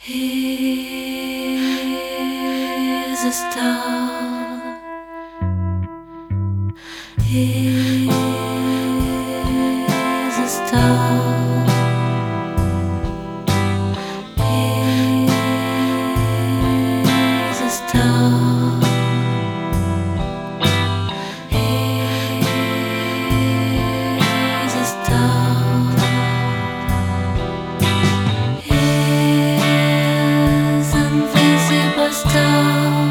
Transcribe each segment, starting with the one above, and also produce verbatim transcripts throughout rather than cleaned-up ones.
He's a star. He's a star. He's a star. He's a star. He's invisible star.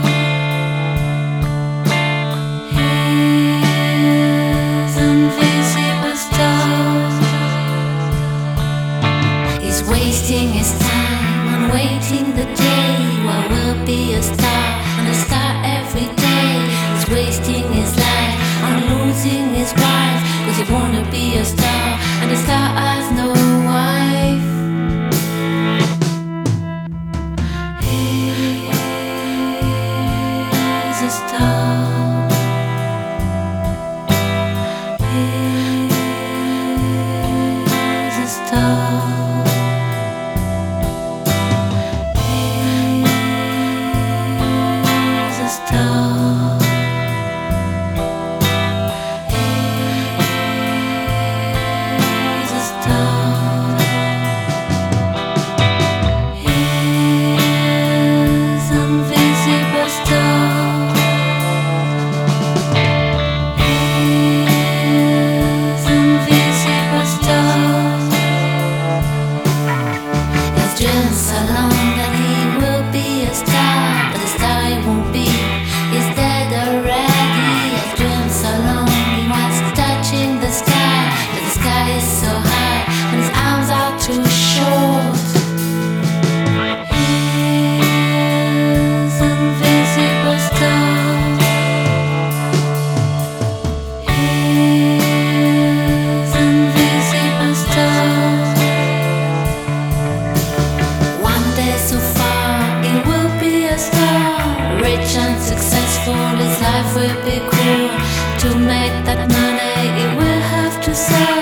He's invisible star. He's wasting his time on waiting the day where we'll be a star and a star every day. He's wasting his life on losing his wife, cause he wanna be a star and a star has no wife. He's a star. He's a star. He's a star. He's a star. He's invisible star. He's invisible star. His dreams so long that he will be a star, but the star he won't be. He's dead already. His dreams so long he was touching the sky, but the sky is so high and his arms are too short. He's invisible star. He's invisible star. One day so far, he will be a star. Rich and successful, his life will be cool. To make that money, he will have to sell.